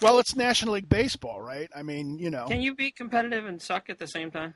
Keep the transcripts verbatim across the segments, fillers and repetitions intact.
Well, it's National League Baseball, right? I mean, you know. Can you be competitive and suck at the same time?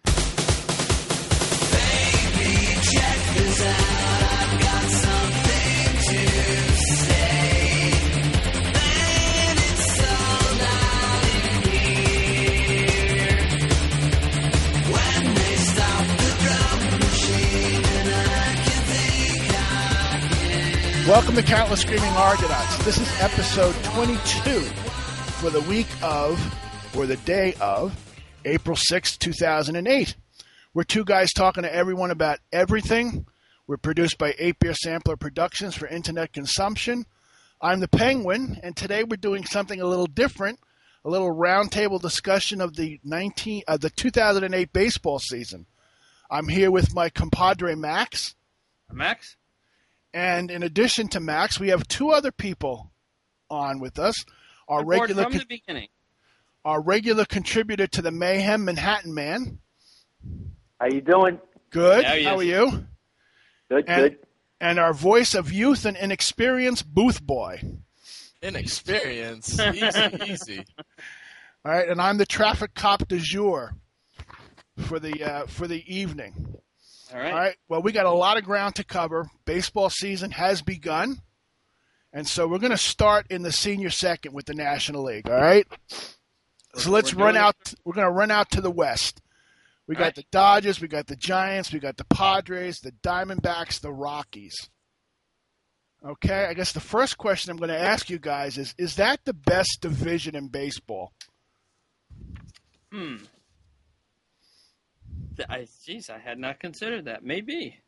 Baby, check this out. I've got something to say. And it's all out in here. When they stop the drum machine and I can think I can. Welcome to Countless Screaming Argonauts. This is episode twenty-two for the week of, or the day of, April sixth, two thousand eight. We're two guys talking to everyone about everything. We're produced by eight Beer Sampler Productions for internet consumption. I'm the Penguin, and today we're doing something a little different, a little roundtable discussion of the nineteen uh, the two thousand eight baseball season. I'm here with my compadre Max. Max? And in addition to Max, we have two other people on with us. Our Aboard regular from con- the beginning. our regular contributor to the Mayhem, Manhattan Man. How you doing? Good. There he How is. are you? Good, And, good. and our voice of youth and inexperience, Booth Boy. Inexperience. Easy, easy. All right, and I'm the traffic cop du jour for the uh, for the evening. All right. All right. Well, we got a lot of ground to cover. Baseball season has begun, and so we're going to start in the senior second with the National League. All right. So let's We're run doing out. We're going to run out to the West. We got All right. the Dodgers, we got the Giants, we got the Padres, the Diamondbacks, the Rockies. Okay, I guess the first question I'm going to ask you guys is, is that the best division in baseball? Hmm. Th- I, geez, I had not considered that. Maybe.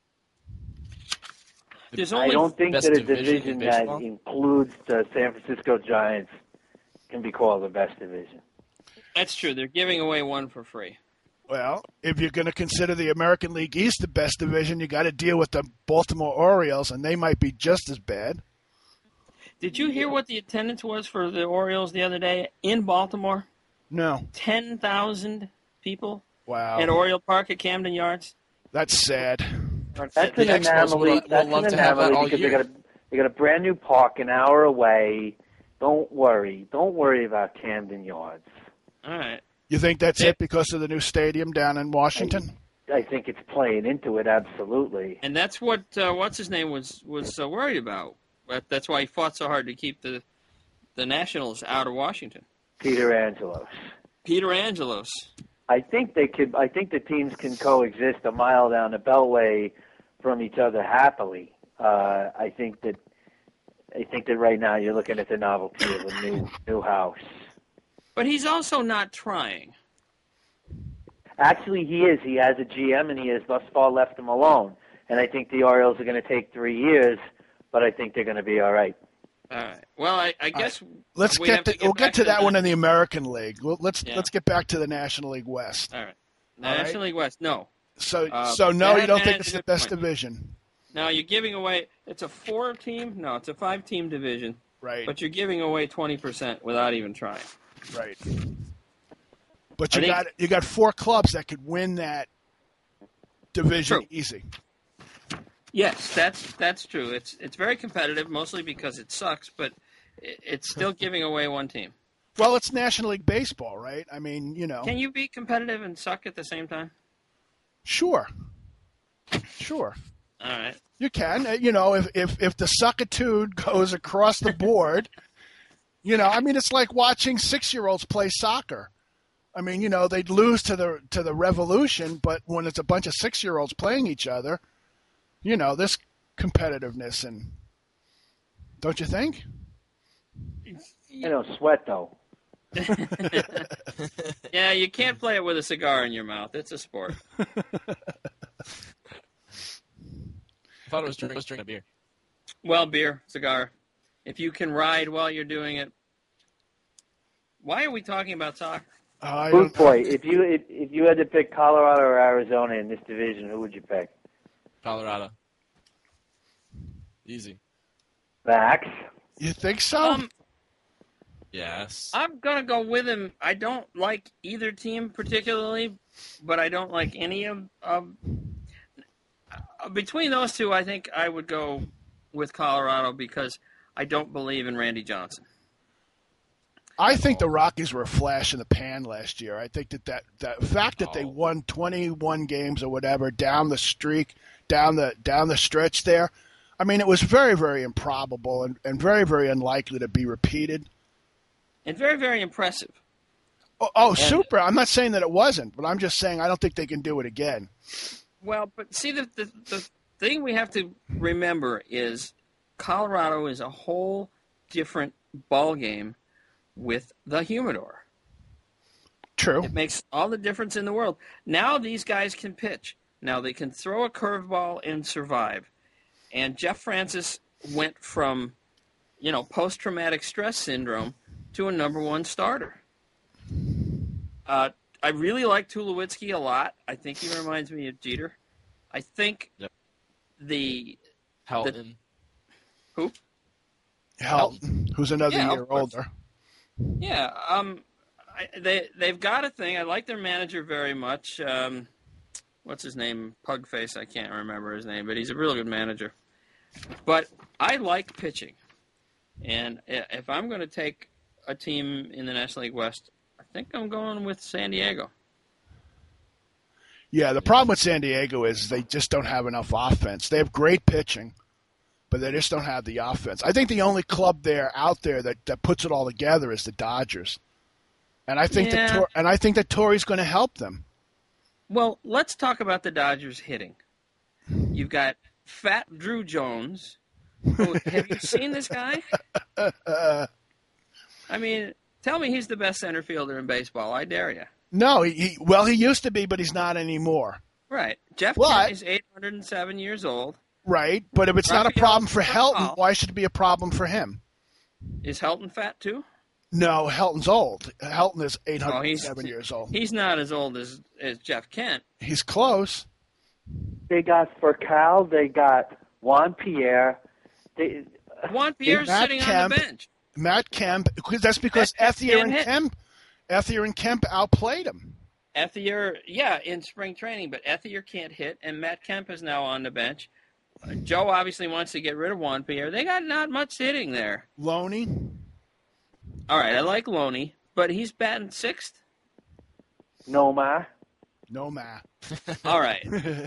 There's I only don't think best that a division in division that baseball? includes the San Francisco Giants can be called the best division. That's true. They're giving away one for free. Well, if you're going to consider the American League East the best division, you got to deal with the Baltimore Orioles, and they might be just as bad. Did you hear what the attendance was for the Orioles the other day in Baltimore? No. ten thousand people Wow. at Oriole Park at Camden Yards. That's sad. That's The an Expos anomaly. would- would That's love an to have that anomaly all because they year. got a they got a brand new park an hour away. Don't worry. Don't worry about Camden Yards. All right. You think that's it because of the new stadium down in Washington? I think it's playing into it absolutely. And that's what uh, what's his name was was uh, worried about. But that's why he fought so hard to keep the the Nationals out of Washington. Peter Angelos. Peter Angelos. I think they could. I think the teams can coexist a mile down the Beltway from each other happily. Uh, I think that. I think that right now you're looking at the novelty of a new new house. But he's also not trying. Actually, he is. He has a G M, and he has thus far left him alone. And I think the Orioles are going to take three years, but I think they're going to be all right. All right. Well, I, I guess Let's we get, have to, to we'll back get to that the- one in the American League. Well, let's Yeah. let's get back to the National League West. All right. All right. National League West. No. So Uh, so no, that- you don't that think is it's a the good best point. division, Now you're giving away. It's a four-team. No, it's a five-team division. right? But you're giving away twenty percent without even trying. Right. But I you think- got you got four clubs that could win that division True. easy. Yes, that's that's true. It's it's very competitive, mostly because it sucks, but it, it's still giving away one team. Well, it's National League Baseball, right? I mean, you know. Can you be competitive and suck at the same time? Sure. Sure. All right. You can. Uh, You know, if if if the suckitude goes across the board, you know, I mean, it's like watching six-year-olds play soccer. I mean, you know, they'd lose to the to the Revolution, but when it's a bunch of six-year-olds playing each other, you know, there's competitiveness, and don't you think? I don't sweat though. Yeah, you can't play it with a cigar in your mouth. It's a sport. I thought it was drinking, was drinking a beer. Well, beer, cigar. If you can ride while you're doing it. Why are we talking about soccer? Uh, I Booth don't, boy, if you if, if you had to pick Colorado or Arizona in this division, who would you pick? Colorado. Easy. Max. you think so? Um, Yes. I'm going to go with him. I don't like either team particularly, but I don't like any of, of uh, between those two, I think I would go with Colorado because I don't believe in Randy Johnson. I think the Rockies were a flash in the pan last year. I think that that, that fact that they Oh. won twenty-one games or whatever down the streak, down the down the stretch there, I mean, it was very, very improbable and, and very, very unlikely to be repeated. And very, very impressive. Oh, oh super. I'm not saying that it wasn't, but I'm just saying I don't think they can do it again. Well, but see, the, the, the thing we have to remember is Colorado is a whole different ball game with the humidor. True. It makes all the difference in the world. Now these guys can pitch. Now they can throw a curveball and survive. And Jeff Francis went from, you know, post-traumatic stress syndrome to a number one starter. Uh, I really like Tulowitzki a lot. I think he reminds me of Jeter. I think Yep. the Helton. who? Helton, who's another Yeah, of year course. older. Yeah, um, I, they they've got a thing. I like their manager very much. Um, what's his name? Pugface. I can't remember his name, but he's a real good manager. But I like pitching, and i- if I'm going to take a team in the National League West, I think I'm going with San Diego. Yeah, the problem with San Diego is they just don't have enough offense. They have great pitching, but they just don't have the offense. I think the only club there out there that, that puts it all together is the Dodgers, and I think Yeah. that Tor- and I think that Torrey's going to help them. Well, let's talk about the Dodgers hitting. You've got Fat Drew Jones. Who, have you seen this guy? Uh, I mean, tell me he's the best center fielder in baseball. I dare you. no, he, he well he used to be, but he's not anymore. Right. Jeff What? Kent is eight hundred seven years old. Right, but if it's not a Rafael problem for Nadal. Helton, why should it be a problem for him? Is Helton fat too? No, Helton's old. Helton is eight Oh, hundred he's seven years old. He's not as old as, as Jeff Kent. He's close. They got Furcal. They got Juan Pierre. They, Juan Pierre's Matt sitting on Kemp. the bench. Matt Kemp, because that's because Matt Kemp Ethier and didn't hit. Kemp, Ethier and Kemp outplayed him. Ethier, yeah, in spring training, but Ethier can't hit, and Matt Kemp is now on the bench. Uh, Joe obviously wants to get rid of Juan Pierre. They got not much hitting there. Loney, All right, I like Loney, but he's batting sixth. Nomar. no Matt. All right.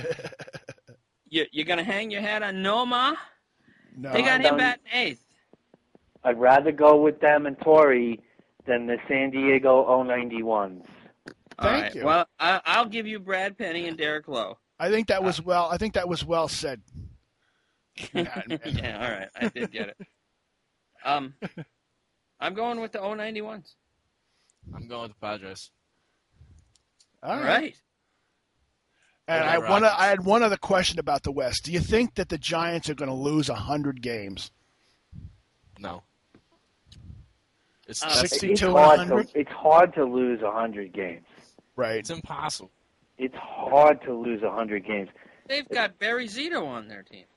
you, you're going to hang your hat on Noma? No, They got I'm him done. batting eighth. I'd rather go with them and Torrey than the San Diego oh ninety-ones. All Thank right. you. Well, I, I'll give you Brad Penny and Derek Lowe. I think that was well. I think that was well said. yeah, all right. I did get it. Um, I'm going with the oh ninety-ones. I'm going with the Padres. All All right. right. And Yeah, I Rockies. want to. I had one other question about the West. Do you think that the Giants are going to lose a hundred games? No. It's, Uh, that's, sixty- It's to hard one hundred? to it's hard to lose a hundred games. Right. it's impossible. It's hard to lose a hundred games. They've got Barry Zito on their team.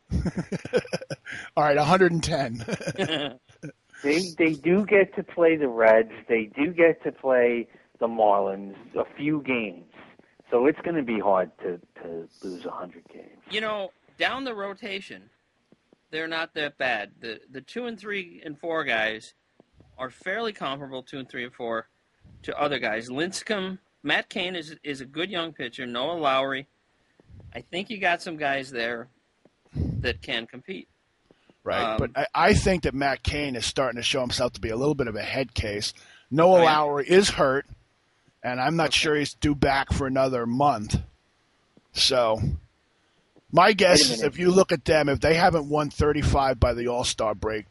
All right, one hundred ten. They they do get to play the Reds. They do get to play the Marlins a few games. So it's going to be hard to, to lose a hundred games. You know, down the rotation, they're not that bad. The the two and three and four guys are fairly comparable, two and three and four, to other guys. Lincecum, Matt Cain is is a good young pitcher. Noah Lowry. I think you got some guys there that can compete. Right, Um, but I, I think that Matt Cain is starting to show himself to be a little bit of a head case. Noah Oh, yeah? Lowry is hurt, and I'm not Okay. sure he's due back for another month. So, my guess Wait a is minute. if you look at them, if they haven't won thirty-five by the All-Star break,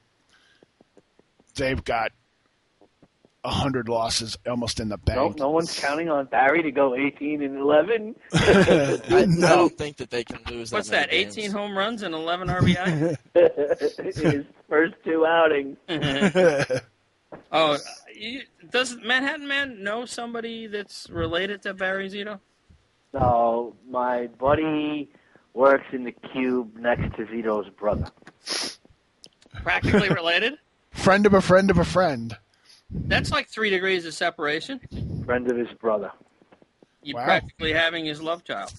they've got one hundred losses almost in the No, bank. no one's counting on Barry to go eighteen and eleven. I, I No. don't think that they can lose. What's that? that? many eighteen games. home runs and eleven R B I. His first two outings. Oh, you, does Manhattan Man know somebody that's related to Barry Zito? So my buddy works in the cube next to Zito's brother. Practically related? Friend of a friend of a friend. That's like three degrees of separation. Friend of his brother. You're Wow. practically having his love child.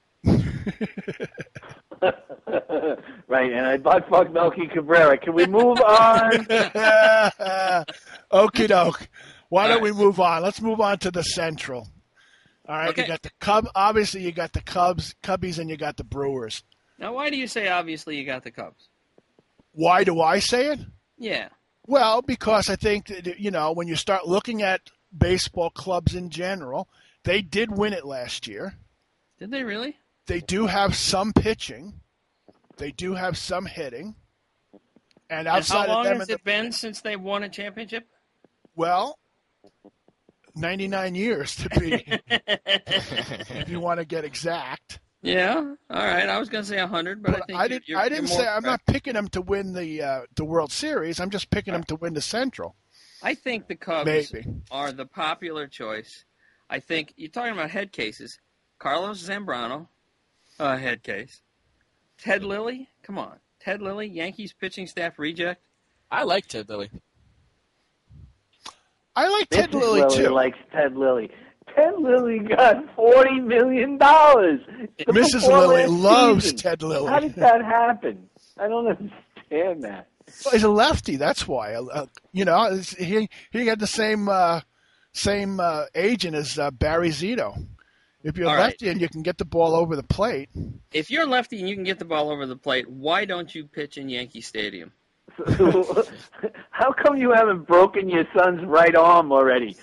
Right, and I butt fucked Melky Cabrera. Can we move on? Okie doke. Why don't All we right. move on? Let's move on to the Central. All right, Okay. you got the Cub. Obviously, you got the Cubs, Cubbies, and you got the Brewers. Now, why do you say obviously you got the Cubs? Why do I say it? Yeah. Well, because I think that, you know, when you start looking at baseball clubs in general, they did win it last year. Did they really? They do have some pitching. They do have some hitting. And And outside how long of them, has in it been since they won a championship? the, well, ninety-nine years to be, if you want to get exact. Yeah. All right. I was going to say one hundred, but, But I think I you're, didn't. you're, I you're didn't more say I'm correct. not picking them to win the uh, the World Series. I'm just picking them to win the Central. I think the Cubs Maybe. are the popular choice. I think you're talking about head cases. Carlos Zambrano, uh, head case. Ted Lilly, come on. Ted Lilly, Yankees pitching staff reject. I like Ted Lilly. I like Ted Missus Lilly Lilly too. likes Ted Lilly. Ted Lilly got forty million dollars. Missus Lilly loves Ted Lilly. How did that happen? I don't understand that. Well, he's a lefty. That's why. Uh, you know, it's- he he had the same uh, same uh, agent as uh, Barry Zito. If you're All right. lefty and you can get the ball over the plate, If you're lefty and you can get the ball over the plate, why don't you pitch in Yankee Stadium? How come you haven't broken your son's right arm already?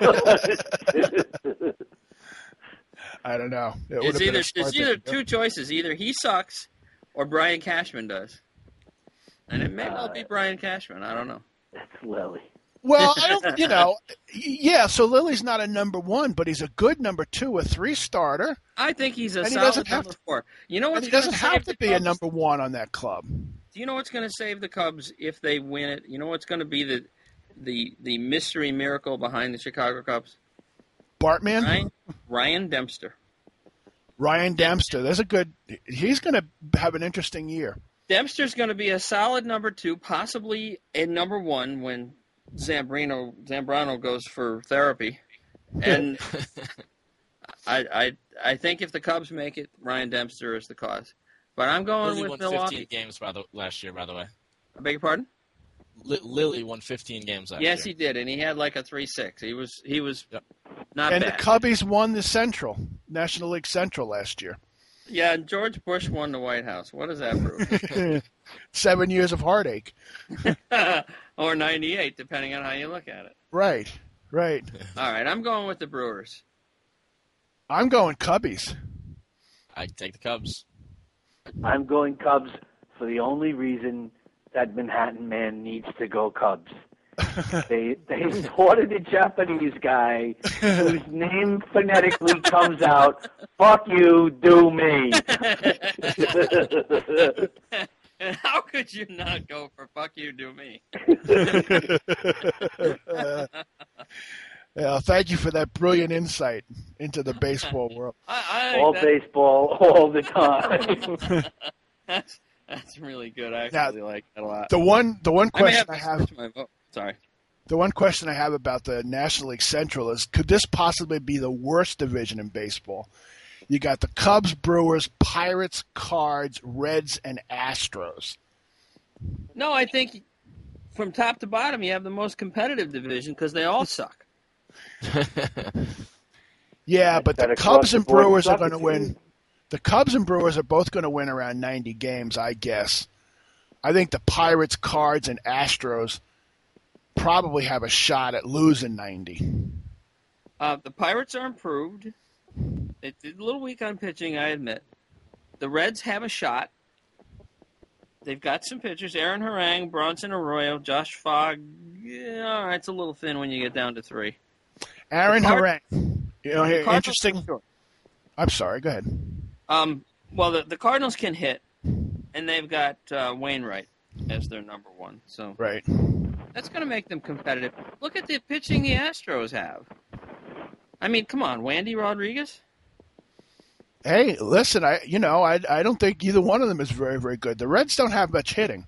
I don't know. It would It's have been either a smart it's thing either to do. two choices. Either he sucks or Brian Cashman does. And it may well be Brian Cashman. I don't know. That's Lilly. Well, I don't. You know, yeah. So Lily's not a number one, but he's a good number two, a three starter, I think he's a And he solid doesn't have number to- four. You know and what's he going doesn't save have the to be a Cubs? number one on that club. Do you know what's going to save the Cubs if they win it? You know what's going to be the the the mystery miracle behind the Chicago Cubs? Bartman, Ryan Ryan Dempster. Ryan Dempster. There's a good. He's going to have an interesting year. Dempster's going to be a solid number two, possibly a number one when Zambrano Zambrano goes for therapy. And I I I think if the Cubs make it, Ryan Dempster is the cause. But I'm going Lilly with won Milwaukee. fifteen games by the, last year, by the way. I beg your pardon? Li- Lilly won fifteen games last Yes, year. he did, and he had like a three six. He was he was Yep. not And bad. the Cubbies won the Central, National League Central last year. Yeah, and George Bush won the White House. What does that prove? Seven years of heartache. Or ninety-eight, depending on how you look at it. Right, right. All right, I'm going with the Brewers. I'm going Cubbies. I take the Cubs. I'm going Cubs for the only reason that Manhattan man needs to go Cubs. They they imported a Japanese guy whose name phonetically comes out, fuck you, do me. And how could you not go for fuck you, do me? Yeah, thank you for that brilliant insight into the baseball world. I, I All that, baseball, all the time. that's, that's really good. I Now, actually like that a lot. The one, the one I may question have I to have, switch my vote. Sorry. the one question I have about the National League Central is: could this possibly be the worst division in baseball? You got the Cubs, Brewers, Pirates, Cards, Reds, and Astros. No, I think from top to bottom, you have the most competitive division because they all suck. Yeah, That's but the that across Cubs the and board Brewers are suck going to it win. is. The Cubs and Brewers are both going to win around ninety games, I guess. I think the Pirates, Cards, and Astros probably have a shot at losing ninety. Uh, the Pirates are improved. It's a little weak on pitching, I admit. The Reds have a shot. They've got some pitchers: Aaron Harang, Bronson Arroyo, Josh Fogg. Yeah, all right, it's a little thin when you get down to three. Aaron The Card- Harang. You know, The here, Cardinals- interesting. I'm sorry. Go ahead. Um, well, the, the Cardinals can hit, and they've got uh, Wainwright as their number one. So Right. that's going to make them competitive. Look at the pitching the Astros have. I mean, come on, Wandy Rodriguez. Hey, listen. I you know I I don't think either one of them is very very good. The Reds don't have much hitting.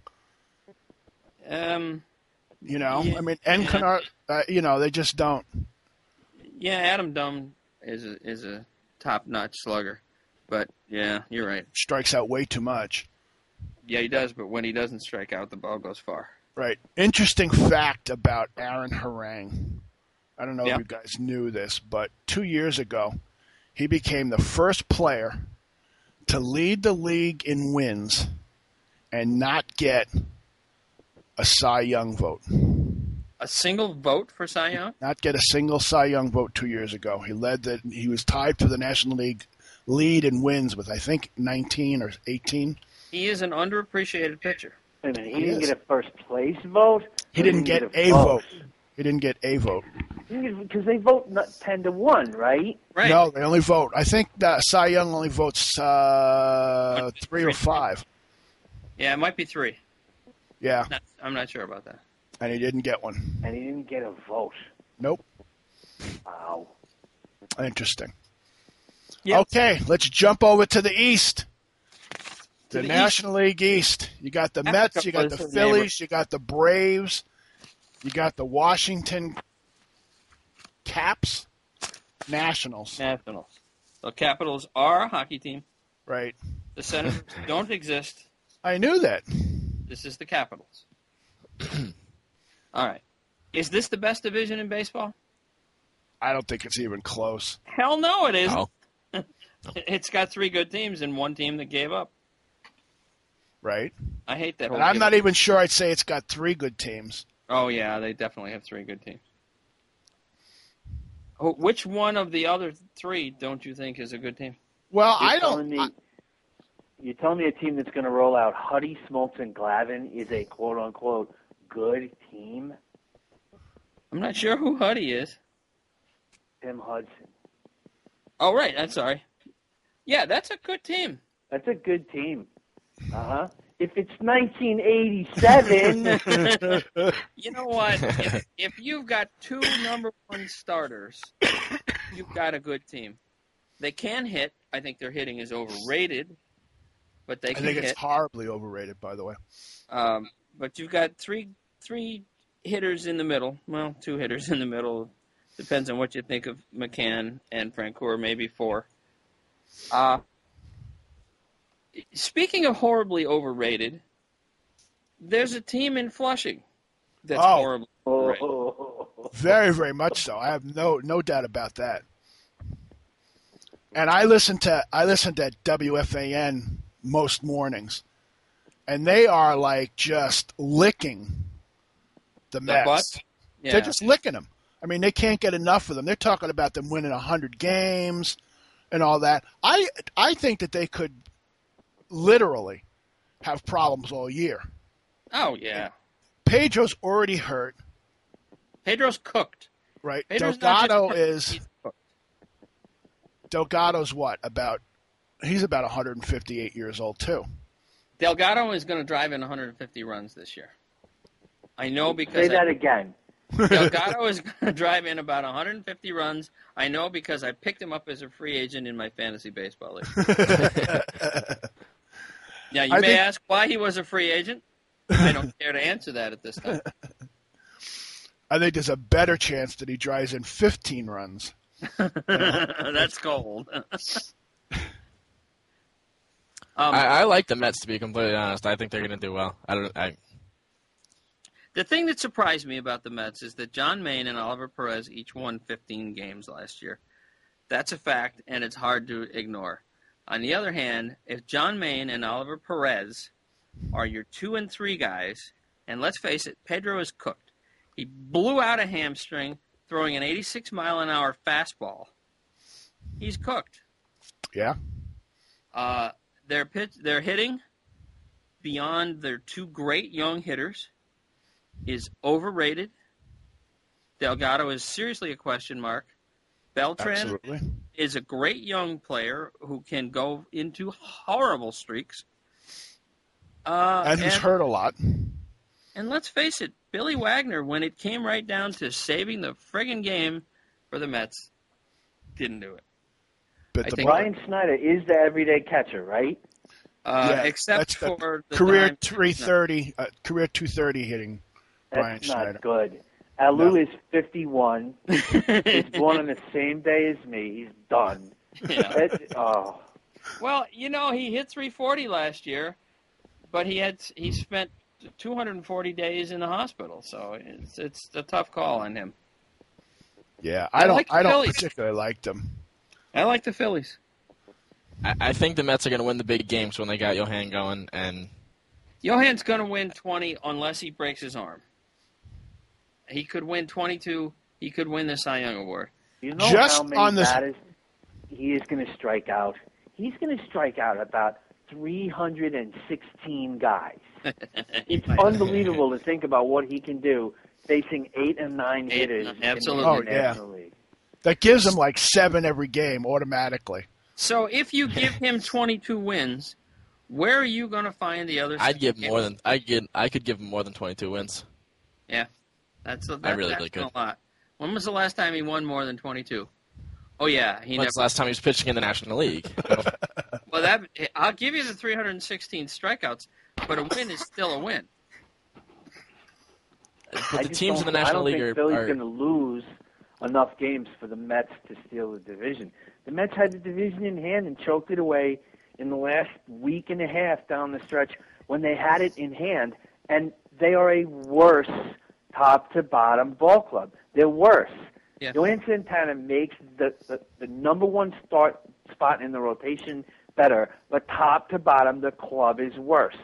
Um, You know, Yeah. I mean, Encanart. Uh, you know, they just don't. yeah, Adam Dunn is a, is a top-notch slugger. But, yeah, you're right. Strikes out way too much. Yeah, he does, but when he doesn't strike out, the ball goes far. Right. Interesting fact about Aaron Harang. I don't know Yeah. if you guys knew this, but two years ago, he became the first player to lead the league in wins and not get a Cy Young vote. A single vote for Cy Young? Not get a single Cy Young vote two years ago. He led the. He was tied for the National League lead in wins with I think nineteen or eighteen. He is an underappreciated pitcher. Wait a minute, he, He didn't is. get a first place vote? He Or didn't get a vote. He didn't get a vote. Because they vote not ten to one, right? Right. No, they only vote. I think that Cy Young only votes uh, three or five. Yeah, it might be three. Yeah, Not, I'm not sure about that. and he didn't get one. And he didn't get a vote. Nope. Wow. Interesting. Yep. Okay, let's jump over to the East. To The, the National League East. You got the Africa Mets, you got was the the Phillies, you got the Braves, you got the Washington Caps, Nationals. Nationals. The Capitals are a hockey team. Right. The Senators don't exist. I knew that. This is the Capitals. All right. Is this the best division in baseball? I don't think it's even close. Hell no, it isn't. No. It's got three good teams and one team that gave up. Right? I hate that whole And I'm give not up. even sure I'd say it's got three good teams. Oh, yeah, they definitely have three good teams. Oh, which one of the other three don't you think is a good team? Well, You're I telling don't. Me, I, you're telling me a team that's going to roll out Huddy, Smoltz, and Glavin is a quote-unquote good team? I'm not sure who Huddy is. Tim Hudson. Oh, right, I'm sorry. Yeah, that's a good team. That's a good team. Uh-huh. If it's nineteen eighty-seven, You know what? if, if you've got two number one starters, you've got a good team. They can hit. I think their hitting is overrated, but they I can think hit. it's horribly overrated, by the way. Um, but you've got three three hitters in the middle. Well, two hitters in the middle. Depends on what you think of McCann and Francoeur, maybe four. Uh, speaking of horribly overrated, there's a team in Flushing that's Oh. horribly overrated. oh, Very, very much so. I have no no doubt about that. And I listen to I listen to W F A N most mornings, and they are like just licking the The Mets. butt? Yeah. They're just licking them. I mean, they can't get enough of them. They're talking about them winning a hundred games and all that. I I think that they could literally have problems all year. Oh, yeah. Pedro's already hurt, Pedro's cooked. right? Pedro's not Delgado just- is he's cooked. Delgado's what about? He's about one hundred fifty-eight years old too. Delgado is going to drive in one hundred fifty runs this year. I know say because that I, again. Delgado is going to drive in about one hundred fifty runs. I know because I picked him up as a free agent in my fantasy baseball league. Now, you I may think- ask why he was a free agent. I don't care to answer that at this time. I think there's a better chance that he drives in fifteen runs. That's cold. um, I, I like the Mets, to be completely honest. I think they're going to do well. I don't. I, The thing that surprised me about the Mets is that John Maine and Oliver Perez each won fifteen games last year. That's a fact, and it's hard to ignore. On the other hand, if John Maine and Oliver Perez are your two and three guys, and let's face it, Pedro is cooked. He blew out a hamstring throwing an eighty-six mile an hour fastball. He's cooked. Yeah. Uh, their pitch, their hitting beyond their two great young hitters is overrated. Delgado is seriously a question mark. Beltran Absolutely. is a great young player who can go into horrible streaks. Uh, And who's hurt a lot. And let's face it, Billy Wagner, when it came right down to saving the friggin' game for the Mets, didn't do it. But I the think- Brian Snyder is the everyday catcher, right? Uh, Yeah, except that's the for the career time- three thirty, uh, career two thirty hitting. Brian That's Schneider. not good. Alu No. is fifty-one. He's born on the same day as me. He's done. Yeah. That's, oh, Well, you know, he hit three forty last year, but he had he spent two hundred forty days in the hospital, so it's it's a tough call on him. Yeah, I I don't. like the I don't Phillies. particularly like them. I like the Phillies. I, I think the Mets are going to win the big games when they got Johan going, and Johan's going to win twenty unless he breaks his arm. He could win twenty-two. He could win the Cy Young Award. You know Just how many on this- batters he is going to strike out? He's going to strike out about three hundred sixteen guys. It's unbelievable to think about what he can do facing eight and nine Eight, hitters absolutely. in Oh, the yeah. National League. That gives him like seven every game automatically. So if you give him twenty-two wins, where are you going to find the other? I'd give seven more games? than I get. I could give him more than twenty-two wins. Yeah, that's a, that, I really, that's really could. a lot. When was the last time he won more than twenty-two? Oh yeah, he When's the never. last time he was pitching in the National League? Well, that I'll give you the three hundred sixteen strikeouts, but a win is still a win. But I the just teams in don't- the National I don't League think are, Philly's are going to lose enough games for the Mets to steal the division. The Mets had the division in hand and choked it away in the last week and a half down the stretch when they had it in hand, and they are a worse top-to-bottom ball club. They're worse. Yeah. Johan Santana makes the, the, the number one start spot in the rotation better, but top to bottom, the club is worse.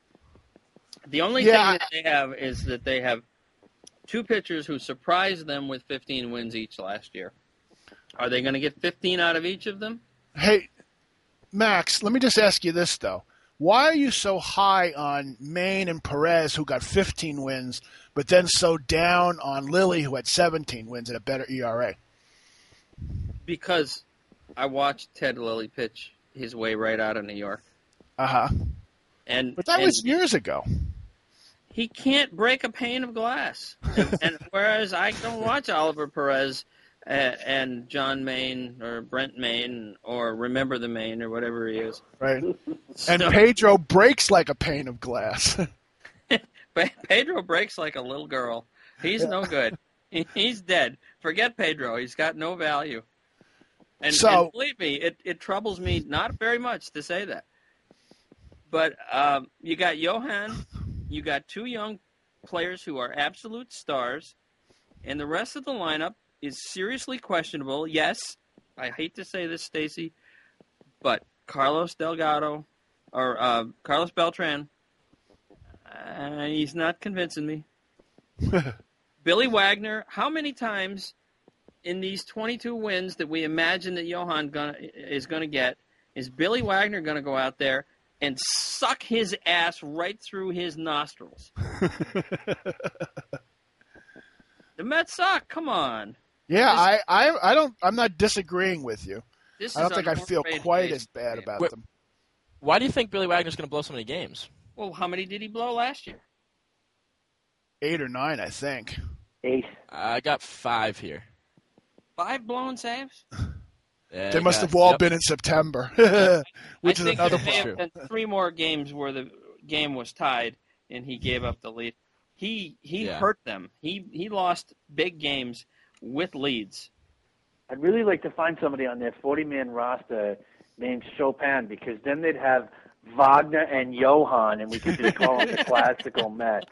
The only Yeah, thing that they have is that they have two pitchers who surprised them with fifteen wins each last year. Are they going to get fifteen out of each of them? Hey, Max, let me just ask you this though: why are you so high on Maine and Perez, who got fifteen wins, but then so down on Lilly, who had seventeen wins and a better E R A? Because I watched Ted Lilly pitch his way right out of New York, Uh huh. and But that and was years ago. he can't break a pane of glass. And, and whereas I don't watch Oliver Perez uh, and John Maine or Brent Maine or Remember the Maine or whatever he is. Right. And So- Pedro breaks like a pane of glass. Pe- Pedro breaks like a little girl. He's no good. He- He's dead. Forget Pedro. He's got no value. And, So- and believe me, it, it troubles me not very much to say that. But um, you got Johan, you got two young players who are absolute stars, and the rest of the lineup is seriously questionable. Yes, I hate to say this, Stacy, but Carlos Delgado or uh, Carlos Beltran, uh, he's not convincing me. Billy Wagner, how many times in these twenty-two wins that we imagine that Johan gonna, is going to get, is Billy Wagner going to go out there and suck his ass right through his nostrils? The Mets suck. Come on. Yeah, This- I, I, I don't. I'm not disagreeing with you. This I don't is think I an feel overrated quite base as bad game. about Wait. them. Why do you think Billy Wagner's going to blow so many games? Well, how many did he blow last year? Eight or nine, I think. Ace. I got five here. Five blown saves? Yeah, They I must got- have all yep. been in September, which I is think another there may have problem. been three more games where the game was tied and he gave up the lead. He he Yeah. hurt them. He he lost big games with leads. I'd really like to find somebody on their forty-man roster named Chopin, because then they'd have Wagner and Johan, and we could just call them the classical Mets.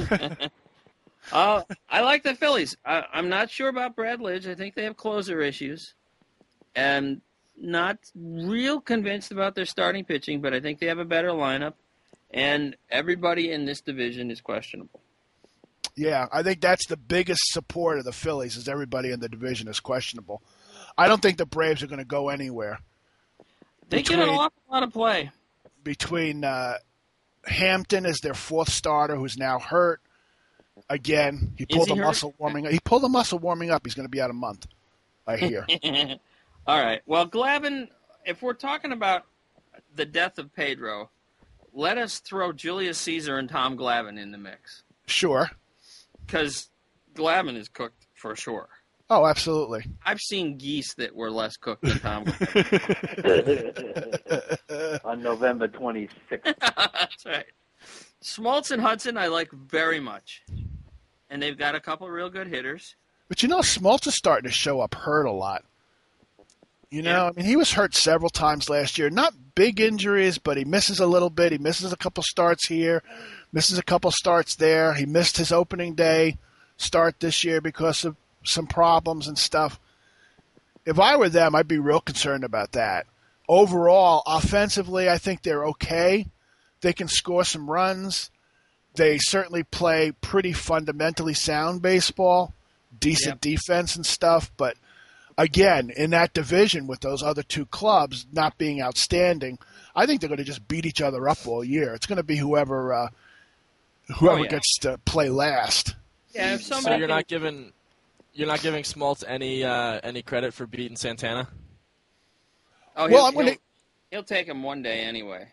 Uh, I like the Phillies. I, I'm not sure about Brad Lidge. I think they have closer issues. And not real convinced about their starting pitching, but I think they have a better lineup. And everybody in this division is questionable. Yeah, I think that's the biggest support of the Phillies is everybody in the division is questionable. I don't think the Braves are going to go anywhere. They get an Between- awful lot of play. Between uh, Hampton as their fourth starter, who's now hurt again, he pulled he a hurt? muscle warming up. He pulled a muscle warming up. He's going to be out a month, I hear. All right. Well, Glavin, if we're talking about the death of Pedro, let us throw Julius Caesar and Tom Glavine in the mix. Sure. Because Glavine is cooked for sure. Oh, absolutely. I've seen geese that were less cooked than Tom Glavine. On November twenty-sixth. That's right. Smoltz and Hudson I like very much. And they've got a couple real good hitters. But you know, Smoltz is starting to show up hurt a lot. You know, Yeah. I mean, he was hurt several times last year. Not big injuries, but he misses a little bit. He misses a couple starts here, misses a couple starts there. He missed his opening day start this year because of some problems and stuff. If I were them, I'd be real concerned about that. Overall, offensively, I think they're okay. They can score some runs. They certainly play pretty fundamentally sound baseball, decent Yep. defense and stuff. But again, in that division with those other two clubs not being outstanding, I think they're going to just beat each other up all year. It's going to be whoever uh, whoever Oh, yeah. gets to play last. Yeah, if So somebody you're can- not giving you're not giving Smoltz any uh, any credit for beating Santana? Oh, Well, he'll, I'm gonna- he'll, he'll take him one day anyway.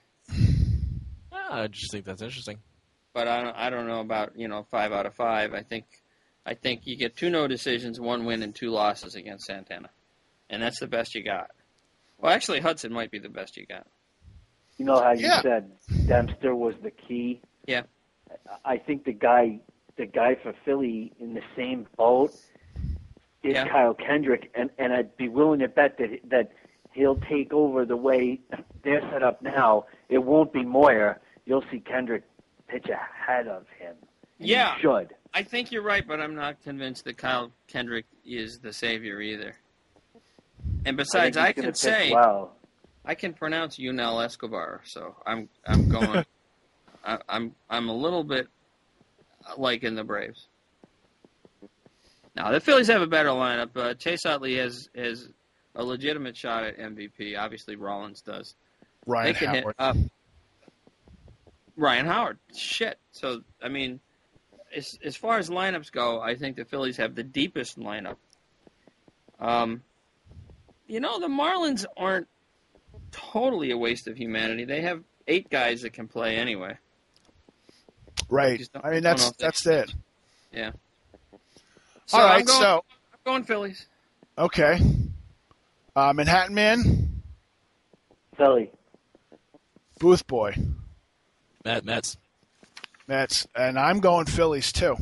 Ah, I just think that's interesting. But I don't, I don't know about, you know, five out of five. I think I think you get two no decisions, one win, and two losses against Santana. And that's the best you got. Well, actually, Hudson might be the best you got. You know how you Yeah. said Dempster was the key? Yeah. I think the guy the guy for Philly in the same boat is Yeah. Kyle Kendrick, and, and I'd be willing to bet that that he'll take over the way they're set up now. It won't be Moyer. You'll see Kendrick pitch ahead of him. And Yeah. he should. I think you're right, but I'm not convinced that Kyle Kendrick is the savior either. And besides, I, think he's gonna can pitch say well. I can pronounce Yunel Escobar, so I'm I'm going. I, I'm I'm a little bit liking the Braves. Now the Phillies have a better lineup. Uh, Chase Utley has has a legitimate shot at M V P. Obviously, Rollins does. Ryan They can hit Howard. up. Ryan Howard. Shit. So I mean, as as far as lineups go, I think the Phillies have the deepest lineup. Um, you know, the Marlins aren't totally a waste of humanity. They have eight guys that can play anyway. Right. just don't- I mean, don't that's know if they- that's it. Yeah. So All I'm right. going, So I'm going Phillies. okay. Uh, Manhattan Man, Philly. Booth Boy, Met, Mets. Mets, and I'm going Phillies too.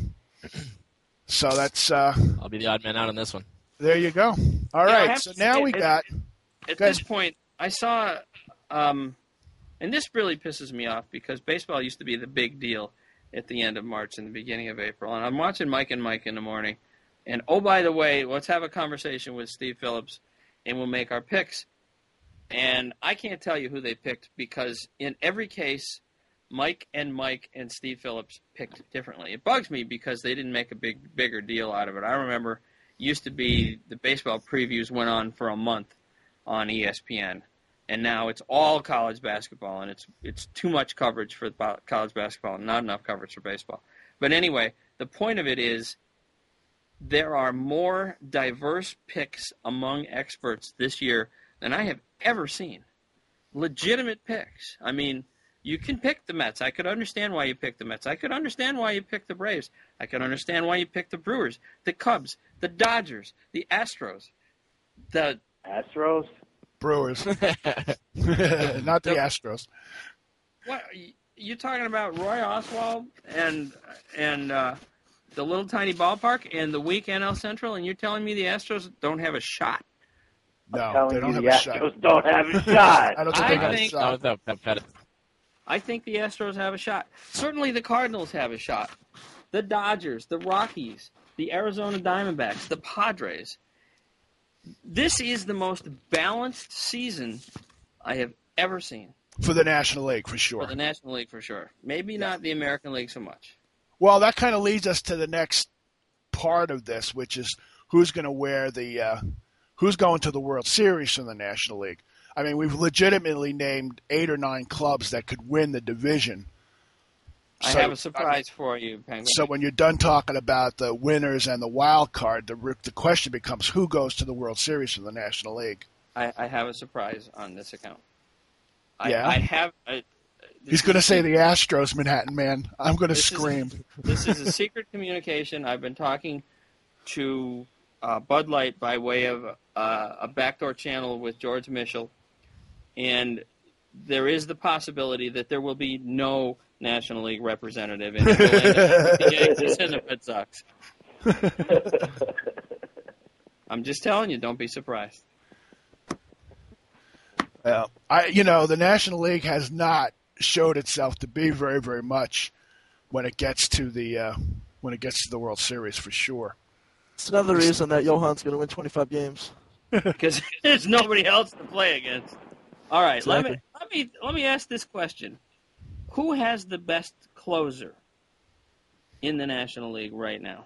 So that's uh, I'll be the odd man out on this one. there you go. All Yeah, I right. have So to now say, we it- got At Go this ahead. point, I saw, um, and this really pisses me off because baseball used to be the big deal at the end of March and the beginning of April. And I'm watching Mike and Mike in the morning. And oh, by the way, let's have a conversation with Steve Phillips and we'll make our picks. And I can't tell you who they picked because in every case, Mike and Mike and Steve Phillips picked differently. It bugs me because they didn't make a big, bigger deal out of it. I remember it used to be the baseball previews went on for a month on E S P N, and now it's all college basketball, and it's it's too much coverage for ba- college basketball and not enough coverage for baseball. But anyway, the point of it is there are more diverse picks among experts this year than I have ever seen. Legitimate picks. I mean, you can pick the Mets. I could understand why you picked the Mets. I could understand why you picked the Braves. I could understand why you picked the Brewers, the Cubs, the Dodgers, the Astros, the Astros. Brewers, not the Astros. what you- you talking about Roy Oswald and and uh, the little tiny ballpark and the weak N L Central, and you're telling me the Astros don't have a shot? No, telling they don't you have the a Astros shot. don't have a shot. I don't think I they got think- a Not shot. without Pep Pettit. I think the Astros have a shot. Certainly the Cardinals have a shot. The Dodgers, the Rockies, the Arizona Diamondbacks, the Padres. This is the most balanced season I have ever seen For the National League, for sure. for the National League for sure. Maybe not the American League so much. Well, that kind of leads us to the next part of this, which is who's going to wear the, uh, who's going to the World Series from the National League. I mean, we've legitimately named eight or nine clubs that could win the division. I So- have a surprise for you, Penguin. So when you're done talking about the winners and the wild card, the the question becomes who goes to the World Series from the National League. I, I have a surprise on this account. I, Yeah? I have. I, He's going to say the Astros, Manhattan Man. I'm going to This is- scream. This is a secret communication. I've been talking to uh, Bud Light by way of uh, a backdoor channel with George Mitchell, and there is the possibility that there will be no National League representative, and it will end up with the Yankees and the Red Sox. I'm just telling you, don't be surprised. Well, I, you know, the National League has not showed itself to be very, very much when it gets to the uh, when it gets to the World Series for sure. It's another reason that Johan's going to win twenty-five games. Because there's nobody else to play against. All right, let me Exactly. let me let me ask this question: who has the best closer in the National League right now?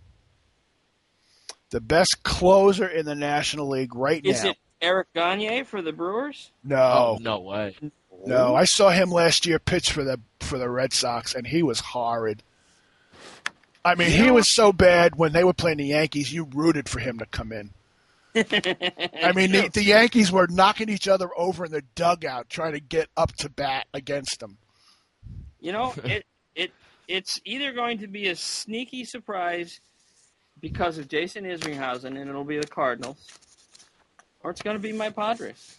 The best closer in the National League right Is now. it Eric Gagne for the Brewers? No, Oh, no way. no. I saw him last year pitch for the for the Red Sox, and he was horrid. I mean, he was so bad when they were playing the Yankees. You rooted for him to come in. I mean, the, the Yankees were knocking each other over in the dugout trying to get up to bat against them. You know, it it it's either going to be a sneaky surprise because of Jason Isringhausen, and it'll be the Cardinals, or it's going to be my Padres.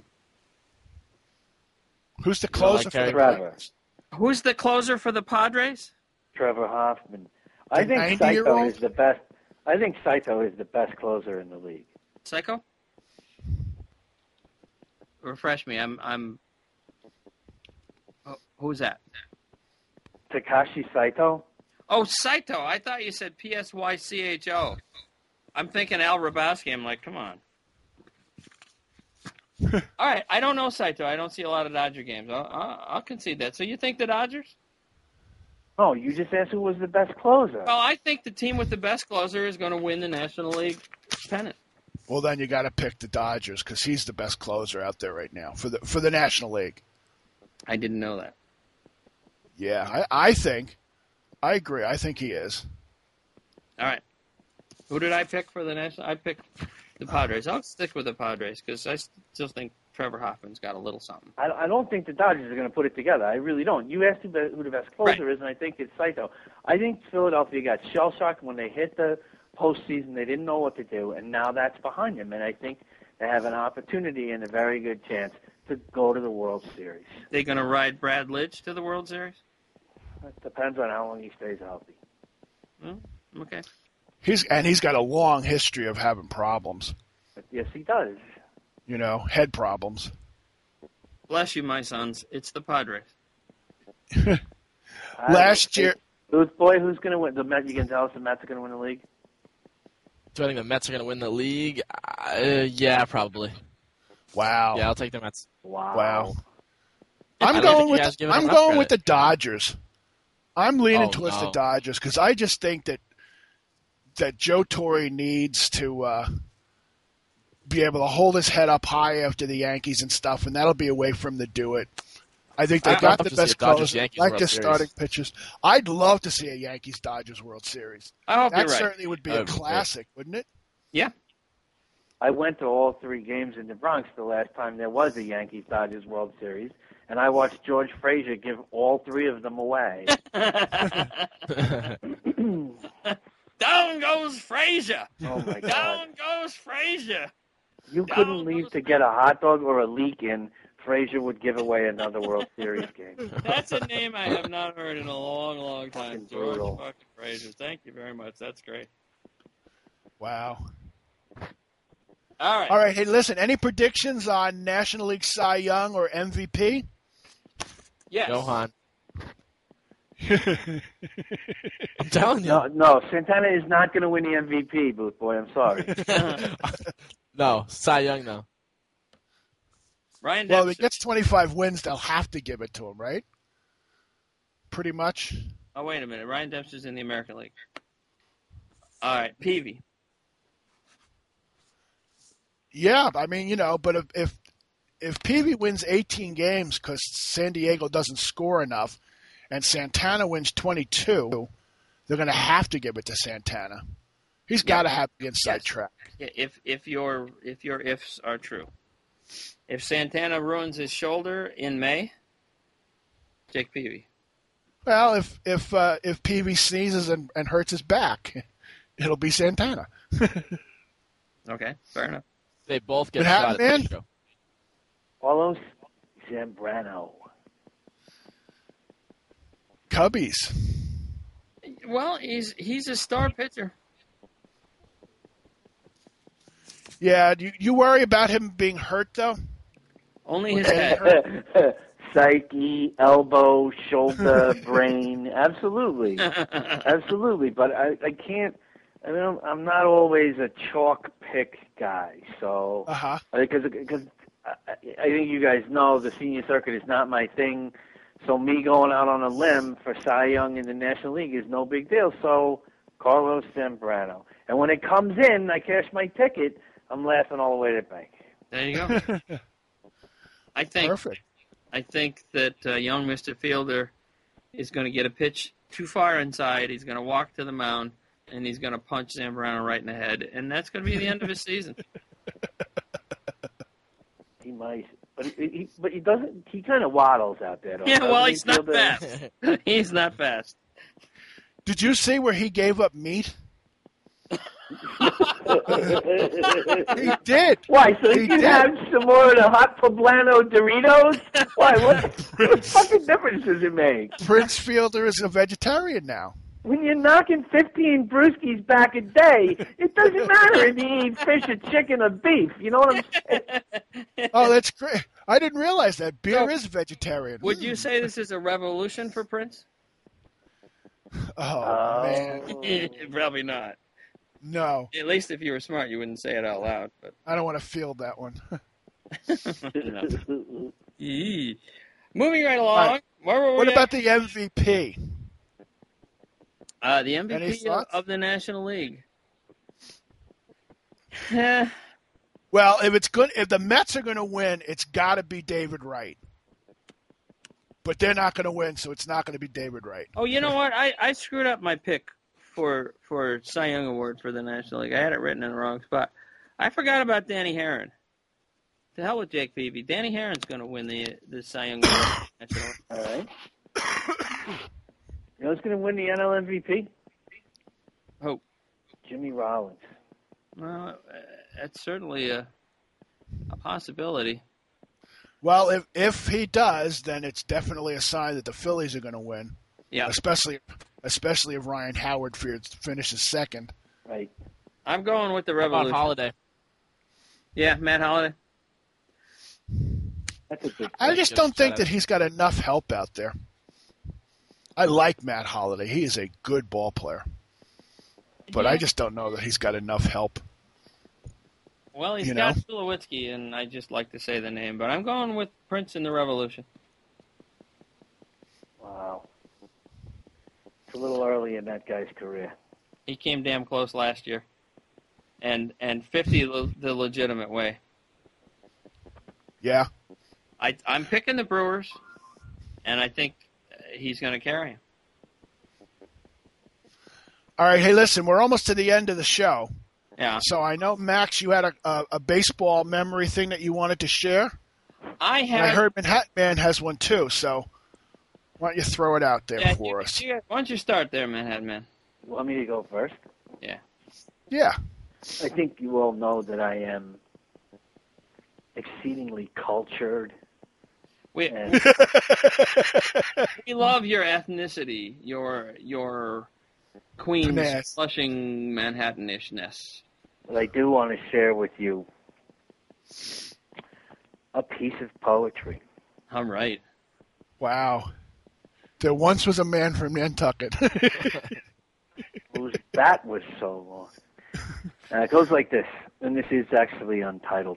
Who's the You closer like for the Trevor. Padres? Who's the closer for the Padres? Trevor Hoffman. I The think Saito ninety-year-old? is the best. I think Saito is the best closer in the league. Psycho? Refresh me. I'm. I'm. Oh, who's that? Takashi Saito. Oh, Saito. I thought you said P S Y C H O. I'm thinking Al Rabowski. I'm like, come on. All right. I don't know Saito. I don't see a lot of Dodger games. I'll, I'll, I'll concede that. So you think the Dodgers? Oh, you just asked who was the best closer. Well, I think the team with the best closer is going to win the National League pennant. Well, then you got to pick the Dodgers because he's the best closer out there right now for the for the National League. I didn't know that. Yeah, I, I think. I agree. I think he is. All right. Who did I pick for the National? I picked the Padres. I'll stick with the Padres because I still think Trevor Hoffman's got a little something. I, I don't think the Dodgers are going to put it together. I really don't. You asked who the, who the best closer Right. is, and I think it's Saito. I think Philadelphia got shell-shocked when they hit the postseason. They didn't know what to do, and now that's behind them. And I think they have an opportunity and a very good chance to go to the World Series. They going to ride Brad Lidge to the World Series? It depends on how long he stays healthy. Well, okay. He's and he's got a long history of having problems. But yes, he does. You know, head problems. Bless you, my sons. It's the Padres. I- Last year, Who's boy? Who's going to win? The Mets. You can tell us the Mets are going to win the league. Do I think the Mets are going to win the league? Uh, yeah, probably. wow, Yeah, I'll take the Mets. Wow. wow. I I'm don't going think you with guys the, give them I'm enough going with the credit. Dodgers. I'm leaning Oh, towards the no. Dodgers because I just think that that Joe Torre needs to uh, be able to hold his head up high after the Yankees and stuff, and that'll be a way for him to do it. I think they I'd got love the to see best a Dodgers closers, Yankees like World the Series. starting pitchers. I'd love to see a Yankees Dodgers World Series. I hope That you're right. certainly would be That a would be great. classic, wouldn't it? Yeah. I went to all three games in the Bronx the last time there was a Yankees Dodgers World Series, and I watched George Frazier give all three of them away. Down goes Frazier. Oh my God! Down goes Frazier. You down couldn't leave goes to get a hot dog or a leak in. Frazier would give away another World Series game. That's a name I have not heard in a long, long time. Fucking George brutal. fucking Frazier. Thank you very much. That's great. Wow. All right. All right, hey, listen, any predictions on National League Cy Young or M V P? Yes. Johan. I'm telling you. No, no, Santana is not going to win the M V P, Booth Boy. I'm sorry. No, Cy Young, no. Ryan Well, if he Dempster. gets twenty-five wins, they'll have to give it to him, right? Pretty much. Oh, wait a minute. Ryan Dempster's in the American League. All right. Peavy. Yeah, I mean, you know, but if if, if Peavy wins eighteen games because San Diego doesn't score enough and Santana wins twenty-two, they're going to have to give it to Santana. He's got to have the inside Yes. track. Yeah, If if your if your ifs are true, if Santana ruins his shoulder in May, Jake Peavy. Well, if if uh, if Peavy sneezes and, and hurts his back, it'll be Santana. Okay, fair enough. They both get It a shot happened, at man. Pedro. Carlos Zambrano. Cubbies. Well, he's he's a star pitcher. Yeah, you, you worry about him being hurt, though? Only his head. Psyche, elbow, shoulder, brain. Absolutely. Absolutely. But I, I can't I mean, I'm, I'm not always a chalk pick guy, so Uh huh. because because I, I think you guys know the senior circuit is not my thing. So me going out on a limb for Cy Young in the National League is no big deal. So Carlos Zambrano, and when it comes in, I cash my ticket. I'm laughing all the way to the bank. There you go. I think Perfect. I think that uh, young Mister Fielder is going to get a pitch too far inside. He's going to walk to the mound, and he's going to punch Zambrano right in the head, and that's going to be the end of his season. He might, but he, he but he doesn't. He kind of waddles out there. Though, Yeah, doesn't well, he, he's not Fielder? fast. He's not fast. Did you see where he gave up meat? He did. Why? So He you can did. have some more of the hot poblano Doritos? Why? What, what fucking difference does it make? Prince Fielder is a vegetarian now. When you're knocking fifteen brewskis back a day, it doesn't matter if you eat fish or chicken or beef. You know what I'm saying? Oh, that's great. I didn't realize that. Beer So, is vegetarian. Would you say this is a revolution for Prince? Oh, man. Probably not. No. At least if you were smart, you wouldn't say it out loud. But I don't want to field that one. no. Yee. Moving right along. All right. Where were What we about at? the M V P? Uh, the Any M V P of, thoughts? of the National League? Eh, Well, if it's good, if the Mets are going to win, it's got to be David Wright. But they're not going to win, so it's not going to be David Wright. oh, you know what? I, I screwed up my pick for for Cy Young Award for the National League. I had it written in the wrong spot. I forgot about Danny Herron. To hell with Jake Peavy. Danny Herron's going to win the the Cy Young Award. National League. All right. You know who's going to win the N L M V P? Who? Jimmy Rollins. Well, uh, that's certainly a a possibility. Well, if if he does, then it's definitely a sign that the Phillies are going to win. Yeah, Especially, especially if Ryan Howard fears- finishes second. Right. I'm going with the On Revolution. Holiday. Yeah, Matt Holliday. That's a good I pick. just Just don't think shut that he's got enough help out there. I like Matt Holliday. He is a good ball player. But I Yeah. just don't know that he's got enough help. Well, he's You got know? Tulowitzki, and I just like to say the name, but I'm going with Prince and the Revolution. Wow. It's a little early in that guy's career. He came damn close last year, and and fifty le- the legitimate way. Yeah. I I'm picking the Brewers, and I think uh, he's going to carry him. All right. Hey, listen, we're almost to the end of the show. Yeah, So I know, Max, you had a, a, a baseball memory thing that you wanted to share. I And have. I heard Manhattan Man has one too. So why don't you throw it out there yeah, for you- us? you- why don't you start there, Manhattan Man? You want me to go first? Yeah. I think you all know that I am exceedingly cultured. We And we love your ethnicity, your your Queens Finesse. flushing Manhattanishness. but I do want to share with you a piece of poetry. I'm right. Wow. There once was a man from Nantucket. Whose bat was so long. Uh, it goes like this, and this is actually untitled.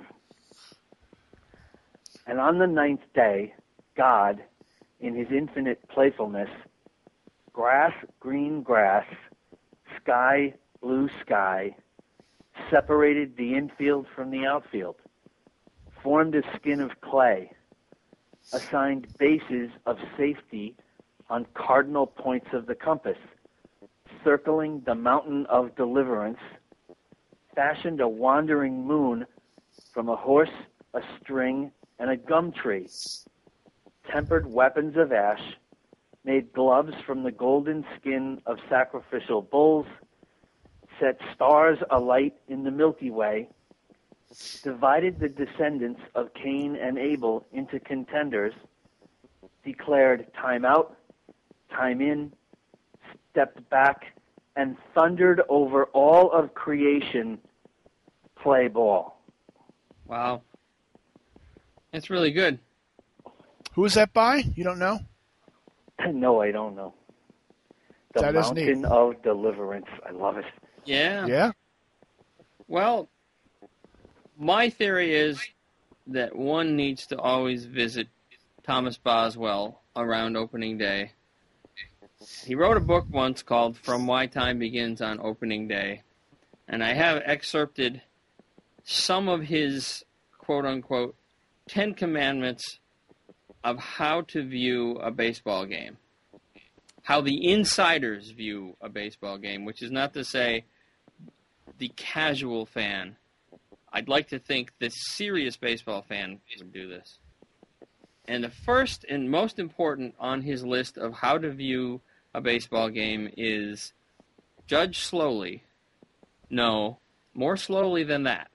And on the ninth day, God, in his infinite playfulness, grass, green grass, sky, blue sky, separated the infield from the outfield, formed a skin of clay, assigned bases of safety on cardinal points of the compass, circling the mountain of deliverance, fashioned a wandering moon from a horse, a string, and a gum tree, tempered weapons of ash, made gloves from the golden skin of sacrificial bulls, set stars alight in the Milky Way, divided the descendants of Cain and Abel into contenders, declared time out, time in, stepped back, and thundered over all of creation, play ball. Wow. That's really good. Who is that by? You don't know? No, I don't know. The That is Mountain neat. of Deliverance. I love it. Yeah. Yeah? Well, my theory is that one needs to always visit Thomas Boswell around opening day. He wrote a book once called From Why Time Begins on Opening Day, and I have excerpted some of his quote-unquote Ten Commandments of how to view a baseball game, how the insiders view a baseball game, which is not to say the casual fan. I'd like to think the serious baseball fan would do this. And the first and most important on his list of how to view a baseball game is judge slowly. No, more slowly than that.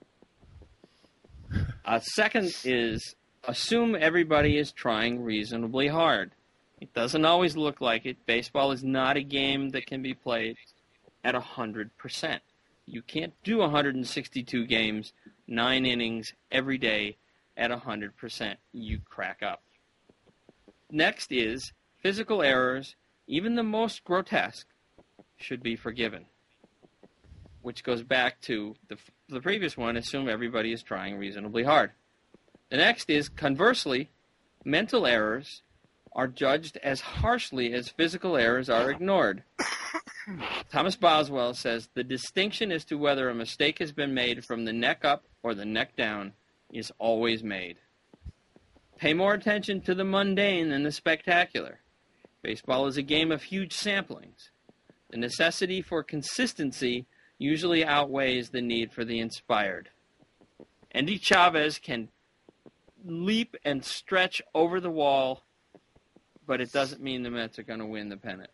A second is assume everybody is trying reasonably hard. It doesn't always look like it. Baseball is not a game that can be played at one hundred percent. You can't do one hundred sixty-two games, nine innings every day at one hundred percent. You crack up. Next is physical errors, even the most grotesque, should be forgiven. Which goes back to the, the previous one, assume everybody is trying reasonably hard. The next is, conversely, mental errors are judged as harshly as physical errors are ignored. Thomas Boswell says the distinction as to whether a mistake has been made from the neck up or the neck down is always made. Pay more attention to the mundane than the spectacular. Baseball is a game of huge samplings. The necessity for consistency usually outweighs the need for the inspired. Andy Chavez can leap and stretch over the wall, but it doesn't mean the Mets are going to win the pennant.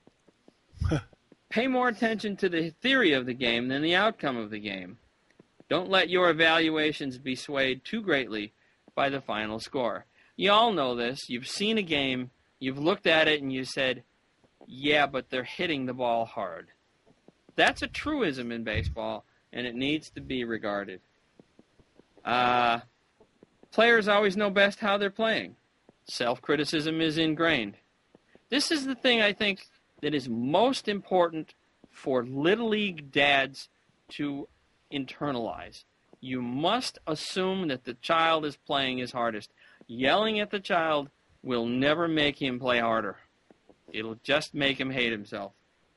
Pay more attention to the theory of the game than the outcome of the game. Don't let your evaluations be swayed too greatly by the final score. You all know this. You've seen a game, you've looked at it, and you said, yeah, but they're hitting the ball hard. That's a truism in baseball, and it needs to be regarded. Uh, players always know best how they're playing. Self-criticism is ingrained. This is the thing I think that is most important for Little League dads to internalize. You must assume that the child is playing his hardest. Yelling at the child will never make him play harder. It'll just make him hate himself.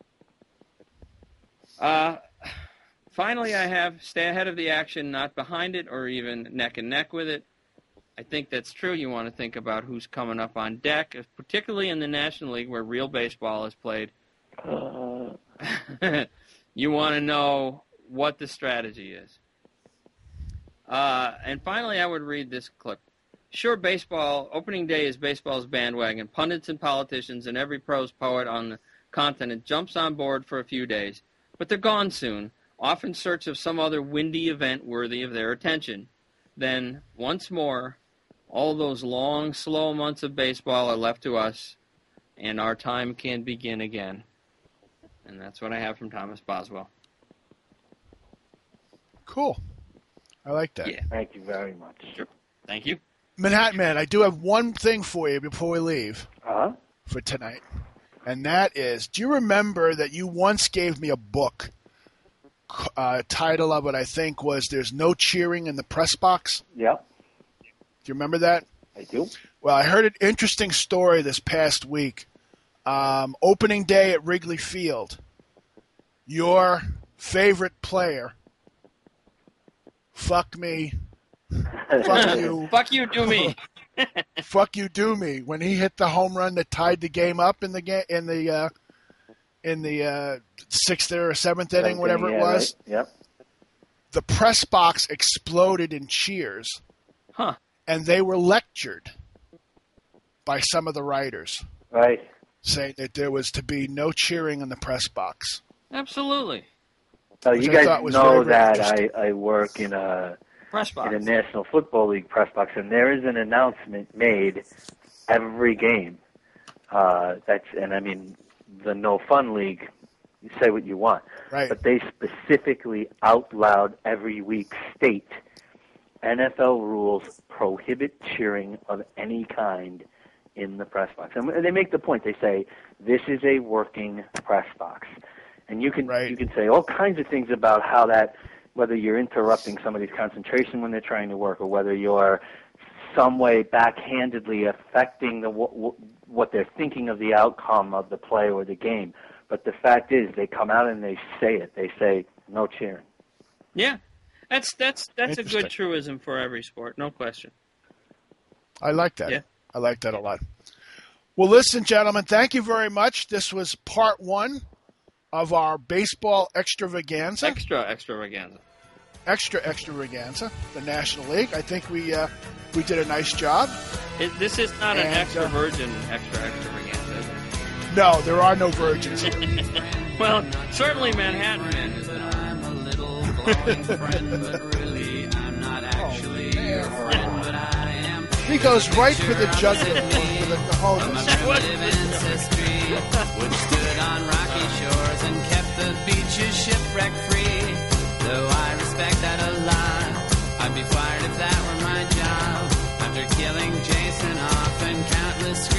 Uh, finally, I have stay ahead of the action, not behind it or even neck and neck with it. I think that's true. You want to think about who's coming up on deck, particularly in the National League where real baseball is played. Uh, You want to know what the strategy is. Uh, and finally, I would read this clip. Sure, baseball, opening day is baseball's bandwagon. Pundits and politicians and every prose poet on the continent jumps on board for a few days. But they're gone soon, off in search of some other windy event worthy of their attention. Then, once more, all those long, slow months of baseball are left to us, and our time can begin again. And that's what I have from Thomas Boswell. Cool. I like that. Yeah. thank you very much. Sure. Thank you. Manhattan Man, I do have one thing for you before we leave Uh-huh. for tonight. And that is, do you remember that you once gave me a book? Uh, title of it, I think, was There's No Cheering in the Press Box. Yep, Do you remember that? I do. Well, I heard an interesting story this past week. Um, opening day at Wrigley Field. Your favorite player, fuck me, fuck you, Fuck you, do me. fuck you, do me, when he hit the home run that tied the game up in the game in the uh, in the uh, sixth or seventh inning, whatever Yeah, it was. right. Yep. The press box exploded in cheers, Huh. and they were lectured by some of the writers, Right. saying that there was to be no cheering in the press box. Absolutely. So Which you I guys thought was know very, very that I, interesting. I work in a Press box. in a National Football League press box, and there is an announcement made every game. Uh, that's and I mean the No Fun League. You say what you want, Right. but they specifically out loud every week state N F L rules prohibit cheering of any kind in the press box. And they make the point. They say this is a working press box. And you can Right. you can say all kinds of things about how that, whether you're interrupting somebody's concentration when they're trying to work, or whether you're some way backhandedly affecting the what, what they're thinking of the outcome of the play or the game. But the fact is, they come out and they say it. They say no cheering. Yeah, that's that's that's a Interesting. good truism for every sport, no question. I like that. Yeah. I like that a lot. Well, listen, gentlemen, thank you very much. This was part one of our baseball extravaganza, Extra extravaganza. extra extravaganza, the National League. I think we uh, we did a nice job. It, this is not an And, extra uh, virgin extra extravaganza. Is it? No, there are no virgins here. Well, certainly Manhattan. I'm a little glowing friend, but really I'm not actually your friend, but I am. He goes right for the jugular, for the cojones. Primitive ancestry, which stood on rocky shores and kept the beaches shipwreck free. Though I respect that a lot, I'd be fired if that were my job. After killing Jason off and countless